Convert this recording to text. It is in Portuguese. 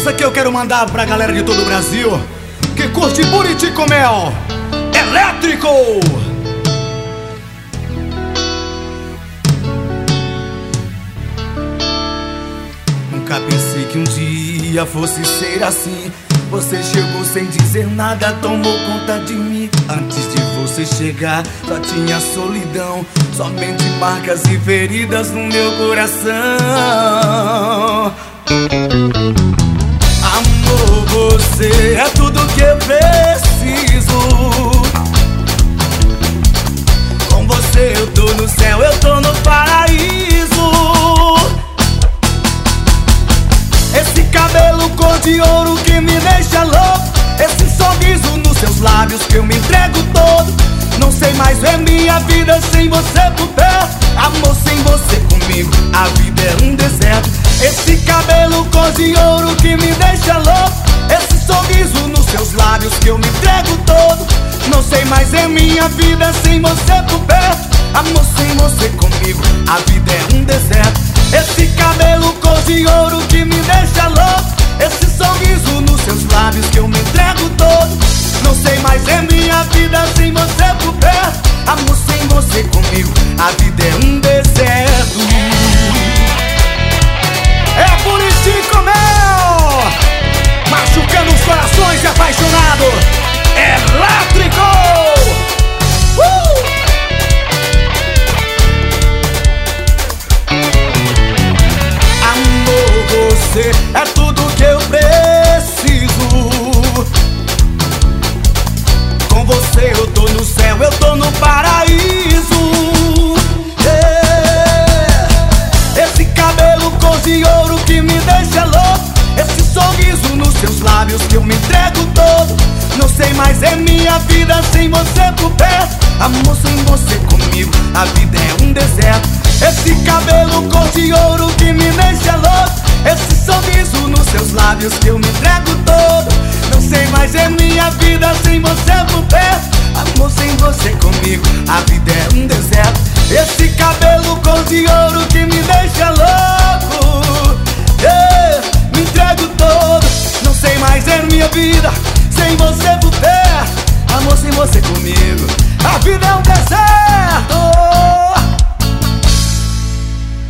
Essa aqui eu quero mandar pra galera de todo o Brasil que curte Buriti com Mel. Elétrico! Nunca pensei que um dia fosse ser assim. Você chegou sem dizer nada, tomou conta de mim. Antes de você chegar, só tinha solidão, somente marcas e feridas no meu coração. Amor, você é tudo que eu preciso. Com você eu tô no céu, eu tô no paraíso. Esse cabelo cor de ouro que me deixa louco, esse sorriso nos seus lábios que eu me entrego todo. Não sei mais ver minha vida sem você por perto. Amor, sem você comigo, a vida é um deserto. Esse cabelo cor de ouro que me deixa louco, esse sorriso nos seus lábios que eu me entrego todo. Não sei mais ver minha vida sem você por perto. Amor, sem você comigo, a vida é um deserto. Esse cabelo cor de ouro que me deixa louco, esse sorriso nos seus lábios que eu me entrego todo. Não sei mais ver minha vida sem você por perto. Amor, sem você comigo, a vida é um deserto. É Buriti com Mel, machucando os corações de apaixonado. Elétrico! Amor, você é tudo que eu preciso. Com você eu tô no céu, eu tô no paraíso. Esse cabelo cor de ouro que me deixa louco, esse sorriso nos seus lábios que eu me entrego todo. Não sei mais é minha vida sem você por perto. Amor, sem você comigo, a vida é um deserto. Esse cabelo cor de ouro que me deixa louco, esse sorriso nos seus lábios que eu me entrego todo. Não sei mais é minha vida sem você por perto. Amor, sem você comigo, a vida é um deserto. Esse cabelo cor de ouro que me deixa louco, me entrego todo. Não sei mais é minha vida sem você por perto. Amor, sem você comigo, a vida é um deserto.